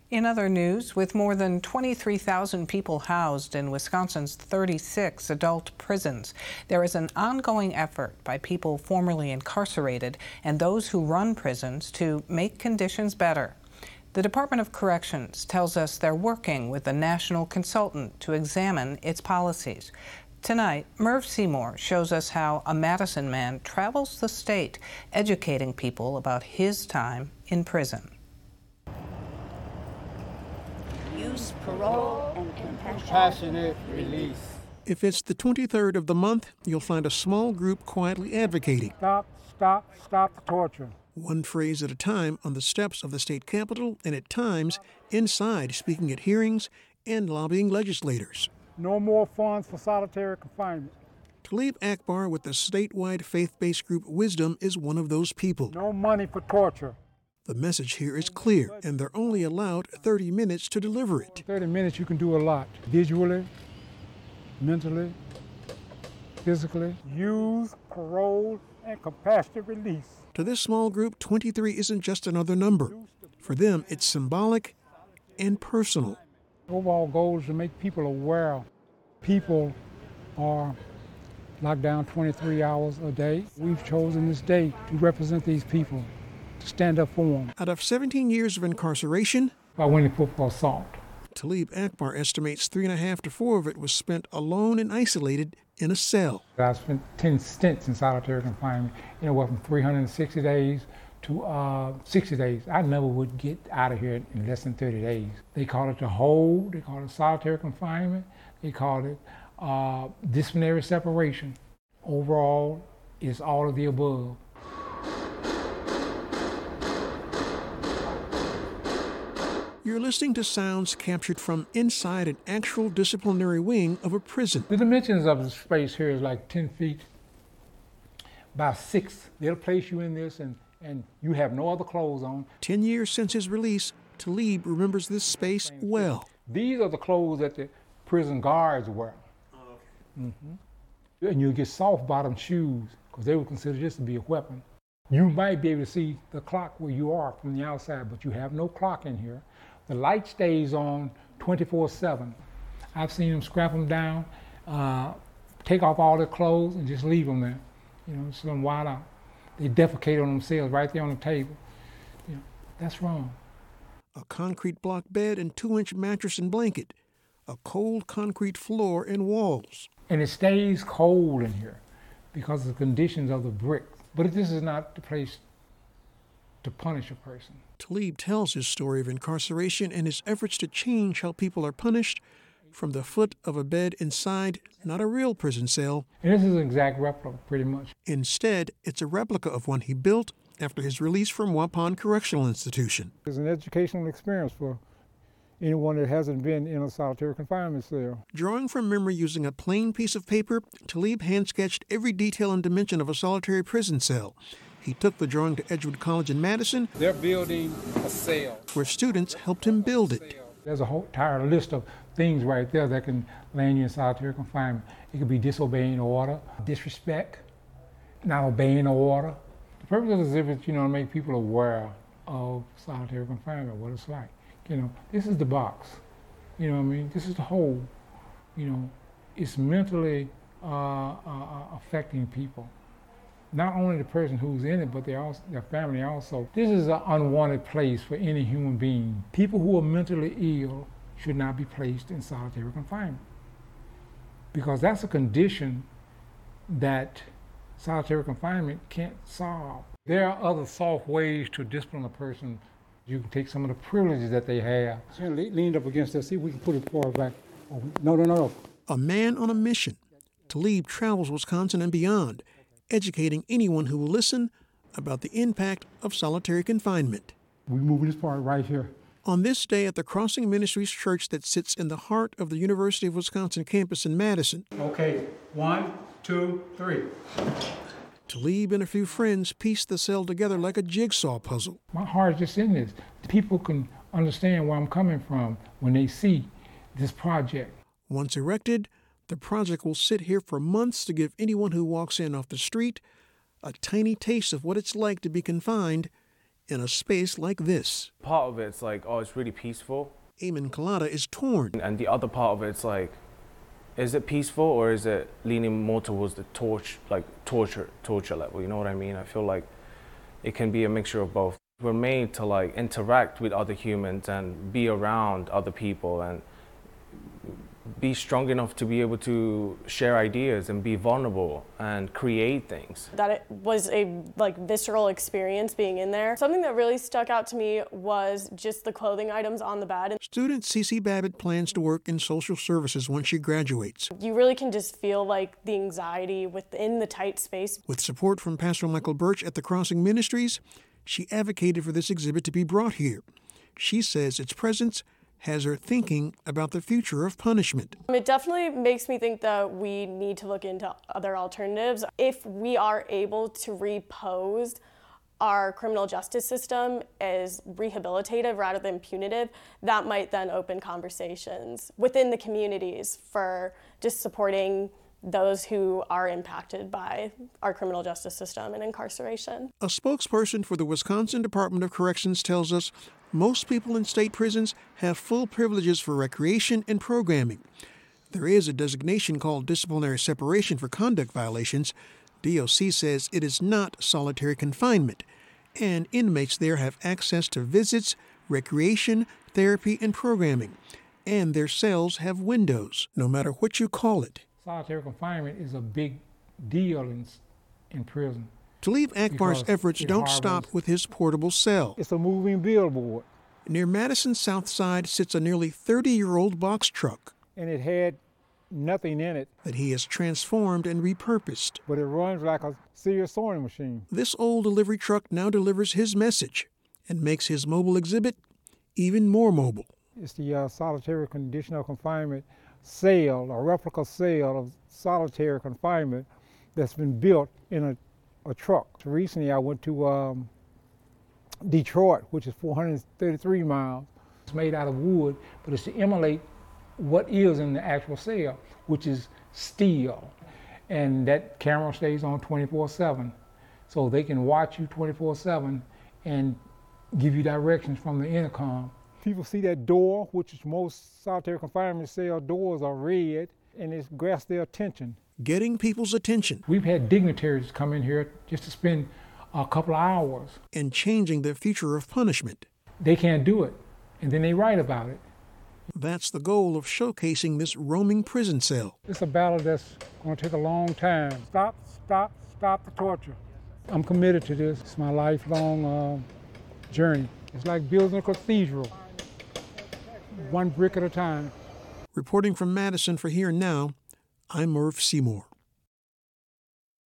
In other news, with more than 23,000 people housed in Wisconsin's 36 adult prisons, there is an ongoing effort by people formerly incarcerated and those who run prisons to make conditions better. The Department of Corrections tells us they're working with a national consultant to examine its policies. Tonight, Merv Seymour shows us how a Madison man travels the state, educating people about his time in prison. Use, parole, and compassionate release. If it's the 23rd of the month, you'll find a small group quietly advocating. Stop the torture. One phrase at a time on the steps of the state capitol and at times inside, speaking at hearings and lobbying legislators. No more funds for solitary confinement. Talib Akbar with the statewide faith-based group Wisdom is one of those people. No money for torture. The message here is clear, and they're only allowed 30 minutes to deliver it. 30 minutes you can do a lot. Visually, mentally, physically. Use, parole, and compassionate release. To this small group, 23 isn't just another number. For them, it's symbolic and personal. The overall goal is to make people aware. People are locked down 23 hours a day. We've chosen this day to represent these people, to stand up for them. Out of 17 years of incarceration, by winning football assault, Talib Akbar estimates 3.5 to 4 of it was spent alone and isolated in a cell. I spent 10 stints in solitary confinement, anywhere from 360 days to 60 days. I never would get out of here in less than 30 days. They call it the hold, they call it solitary confinement, they call it disciplinary separation. Overall, it's all of the above. You're listening to sounds captured from inside an actual disciplinary wing of a prison. The dimensions of the space here is like 10 feet by 6. They'll place you in this and you have no other clothes on. 10 years since his release, Talib remembers this space well. These are the clothes that the prison guards wear. And you'll get soft-bottom shoes because they would consider this to be a weapon. You might be able to see the clock where you are from the outside, but you have no clock in here. The light stays on 24/7. I've seen them scrap them down, take off all their clothes and just leave them there. Just let them wild out. They defecate on themselves right there on the table. That's wrong. A concrete block bed and 2-inch mattress and blanket. A cold concrete floor and walls. And it stays cold in here because of the conditions of the bricks. But this is not the place to punish a person. Talib tells his story of incarceration and his efforts to change how people are punished from the foot of a bed inside not a real prison cell. And this is an exact replica, pretty much. Instead, it's a replica of one he built after his release from Waupun Correctional Institution. It's an educational experience for anyone that hasn't been in a solitary confinement cell. Drawing from memory using a plain piece of paper, Talib hand-sketched every detail and dimension of a solitary prison cell. He took the drawing to Edgewood College in Madison. They're building a cell, where students helped him build it. There's a whole entire list of things right there that can land you in solitary confinement. It could be disobeying order, disrespect, not obeying the order. The purpose of the exhibit, to make people aware of solitary confinement, what it's like. This is the box. This is the whole. It's mentally affecting people. Not only the person who's in it, but their family also. This is an unwanted place for any human being. People who are mentally ill should not be placed in solitary confinement because that's a condition that solitary confinement can't solve. There are other soft ways to discipline a person. You can take some of the privileges that they have. Lean up against that. See if we can put it far back. Oh, no. A man on a mission. Talib travels Wisconsin and beyond, educating anyone who will listen about the impact of solitary confinement. We move this part right here. On this day at the Crossing Ministries Church that sits in the heart of the University of Wisconsin campus in Madison. Okay, 1, 2, 3. Talib and a few friends pieced the cell together like a jigsaw puzzle. My heart is just in this. People can understand where I'm coming from when they see this project. Once erected, the project will sit here for months to give anyone who walks in off the street a tiny taste of what it's like to be confined in a space like this. Part of it's like, oh, it's really peaceful. Eamon Kalata is torn. And the other part of it's like, is it peaceful or is it leaning more towards the torture level? You know what I mean? I feel like it can be a mixture of both. We're made to like interact with other humans and be around other people and be strong enough to be able to share ideas and be vulnerable and create things. That it was a visceral experience being in there. Something that really stuck out to me was just the clothing items on the bed. Student Cece Babbitt plans to work in social services once she graduates. You really can just feel like the anxiety within the tight space. With support from Pastor Michael Birch at the Crossing Ministries, she advocated for this exhibit to be brought here. She says its presence has her thinking about the future of punishment. It definitely makes me think that we need to look into other alternatives. If we are able to repose our criminal justice system as rehabilitative rather than punitive, that might then open conversations within the communities for just supporting those who are impacted by our criminal justice system and incarceration. A spokesperson for the Wisconsin Department of Corrections tells us most people in state prisons have full privileges for recreation and programming. There is a designation called disciplinary separation for conduct violations. DOC says it is not solitary confinement, and inmates there have access to visits, recreation, therapy, and programming. And their cells have windows, no matter what you call it. Solitary confinement is a big deal in prison. Talib Akbar's efforts don't stop with his portable cell. It's a moving billboard. Near Madison's south side sits a nearly 30-year-old box truck. And it had nothing in it. That he has transformed and repurposed. But it runs like a serious sewing machine. This old delivery truck now delivers his message and makes his mobile exhibit even more mobile. It's the solitary conditional confinement cell, a replica cell of solitary confinement that's been built in a truck. So recently I went to Detroit, which is 433 miles. It's made out of wood, but it's to emulate what is in the actual cell, which is steel. And that camera stays on 24/7. So they can watch you 24/7 and give you directions from the intercom. People see that door, which is most solitary confinement cell doors are red, and it's grabs their attention. Getting people's attention. We've had dignitaries come in here just to spend a couple of hours. And changing the future of punishment. They can't do it, and then they write about it. That's the goal of showcasing this roaming prison cell. It's a battle that's going to take a long time. Stop the torture. I'm committed to this. It's my lifelong journey. It's like building a cathedral, one brick at a time. Reporting from Madison for Here and Now, I'm Merv Seymour.